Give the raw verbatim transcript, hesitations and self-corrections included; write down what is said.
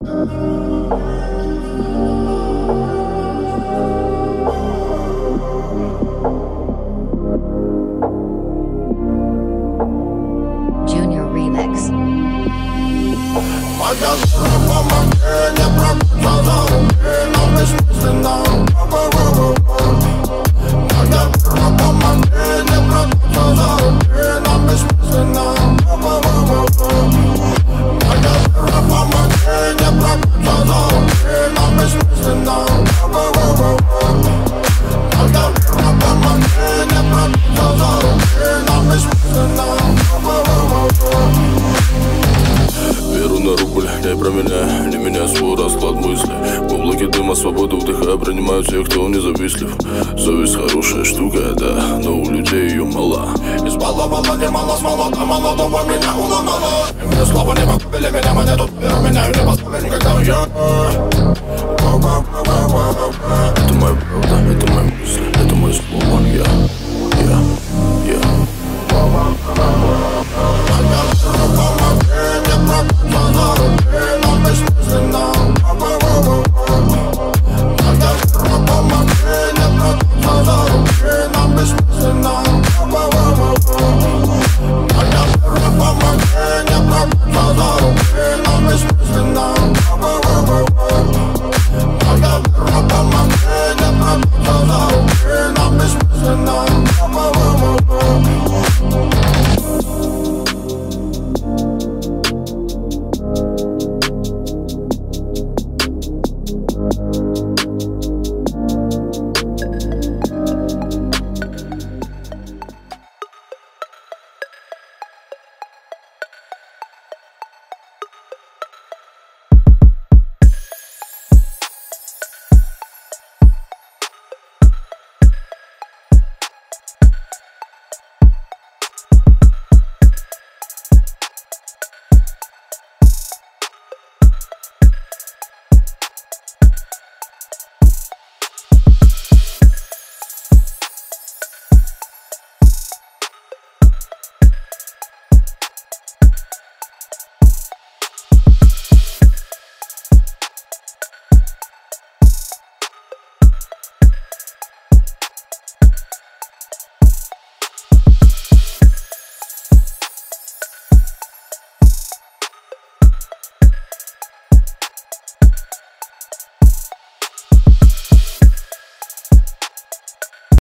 Junior Remix. Моя душа помогает, прокатала рубина бессмысленно. Моя душа помогает, прокатала рубина бессмысленно. Моя душа помогает, прокатала рубина бессмысленно. Моя душа помогает, прокатала рубина бессмысленно. Веру на рубль, не про меня, не меня свой расклад мысли. В облаке дыма свободу вдыхая, принимают всех, кто независтлив. Совесть хорошая штука, да, но у людей ее мало. Избаловала немало, с молода молодого меня уломала. И мне слова не покупили меня, мы не тут, я меняю не поставили.